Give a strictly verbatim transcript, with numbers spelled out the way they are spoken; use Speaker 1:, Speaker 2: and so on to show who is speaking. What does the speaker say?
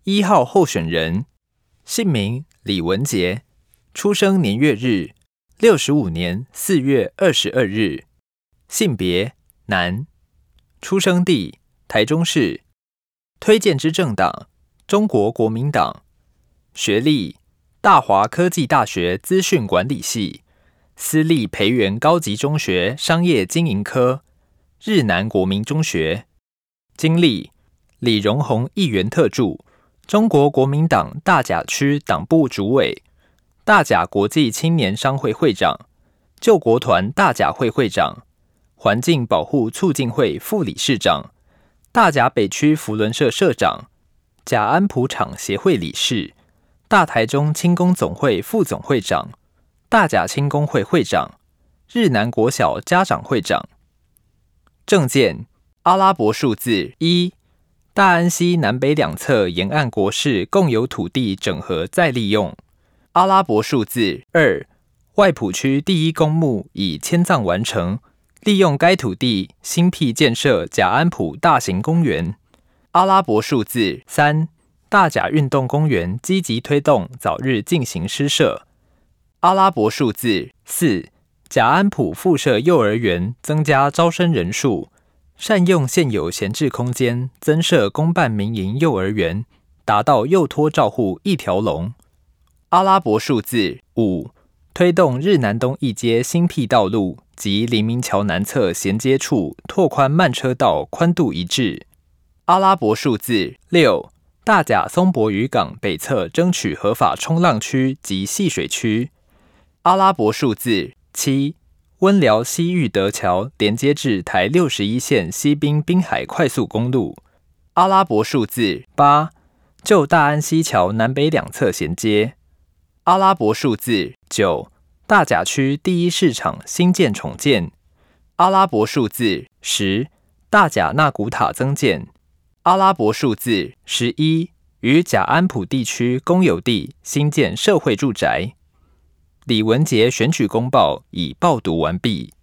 Speaker 1: 一号候选人，姓名李文杰，出生年月日六十五年四月二十二日，性别男，出生地台中市，推荐之政党中国国民党，学历大华科技大学资讯管理系，私立培元高级中学商业经营科，日南国民中学。经历李荣鸿议员特助，中国国民党大甲区党部主委，大甲国际青年商会会长，救国团大甲会会长，环境保护促进会副理事长，大甲北区扶轮社社长，甲安普厂协会理事，大台中轻工总会副总会长，大甲轻工会会长，日南国小家长会长。政见阿拉伯数字一，大安溪南北两侧沿岸国市共有土地整合再利用。阿拉伯数字二，外埔区第一公墓已迁葬完成，利用该土地新辟建设甲安埔大型公园。阿拉伯数字三，大甲运动公园积极推动早日进行施设。阿拉伯数字四，甲安埔附设幼儿园增加招生人数，善用现有闲置空间，增设公办民营幼儿园，达到幼托照护一条龙。阿拉伯数字五，推动日南东一街新辟道路及黎明桥南侧衔接处拓宽慢车道宽度一致。阿拉伯数字六，大甲松柏渔港北侧争取合法冲浪区及戏水区。阿拉伯数字七，温寮西裕德桥连接至台六十一线西滨滨海快速公路。阿拉伯数字八，就大安溪桥南北两侧衔接。阿拉伯数字九，大甲区第一市场新建重建。阿拉伯数字十，大甲纳古塔增建。阿拉伯数字十一，于甲安埔地区公有地新建社会住宅。李文杰选举公报已报读完毕。